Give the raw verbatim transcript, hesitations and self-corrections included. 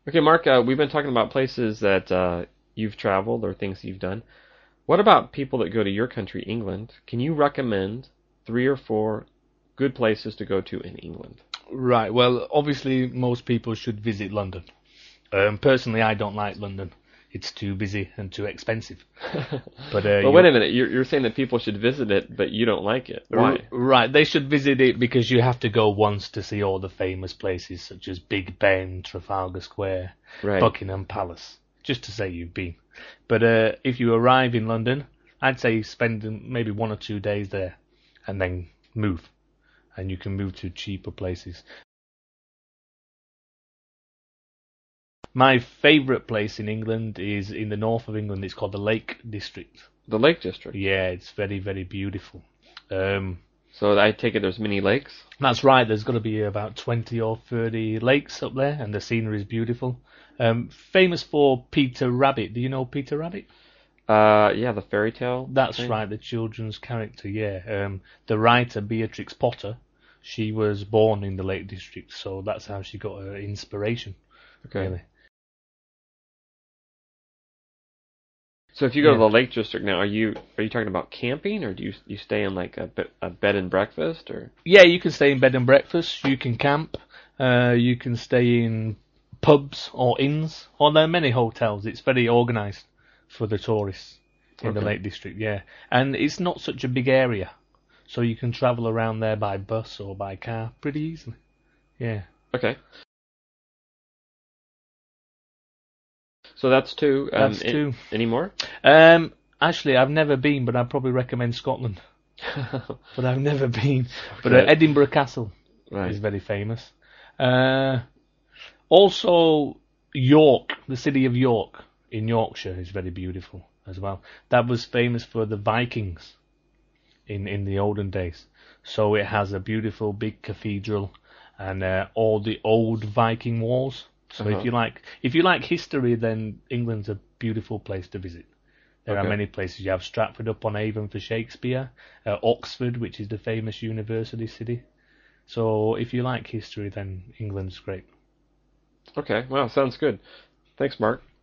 Okay, Mark, uh, we've been talking about places that uh, you've traveled or things you've done. What about people that go to your country, England? Can you recommend three or four good places to go to in England? Right. Well, obviously, most people should visit London. Um, personally, I don't like London. It's too busy and too expensive. But uh, Well, wait you a minute. You're, you're saying that people should visit it, but you don't like it. r- Why? right, they should visit it because you have to go once to see all the famous places such as Big Ben, Trafalgar Square, Right. Buckingham Palace, just to say you've been. But uh, if you arrive in London, I'd say spend maybe one or two days there, and then move, and you can move to cheaper places. My favourite place in England is in the north of England. It's called the Lake District. The Lake District. Yeah, it's very, very beautiful. Um, So I take it there's many lakes? that's right. There's got to be about twenty or thirty lakes up there, and the scenery is beautiful. Um, famous for Peter Rabbit. Do you know Peter Rabbit? Uh, yeah, the fairy tale. That's thing? right, the children's character. Yeah. Um, the writer Beatrix Potter, she was born in the Lake District, so that's how she got her inspiration. Okay. Really. So if you go to Yeah. the Lake District now, are you are you talking about camping, or do you you stay in like a, be- a bed and breakfast, or? Yeah, you can stay in bed and breakfast. You can camp. Uh, you can stay in pubs or inns. Or there are many hotels. It's very organised for the tourists in the Okay. Lake District. Yeah, and it's not such a big area, so you can travel around there by bus or by car pretty easily. Yeah. Okay. So that's two. Um, That's a- two. Any more? Um, actually, I've never been, but I'd probably recommend Scotland. But I've never been. But uh, Okay. Edinburgh Castle is Right. very famous. Uh, also, York, the city of York in Yorkshire is very beautiful as well. That was famous for the Vikings in, in the olden days. So it has a beautiful big cathedral and uh, all the old Viking walls. So Uh-huh. if you like if you like history, then England's a beautiful place to visit. There Okay. are many places. You have Stratford upon Avon for Shakespeare, uh, Oxford, which is the famous university city. So if you like history, then England's great. Okay. Wow. Sounds good. Thanks, Mark.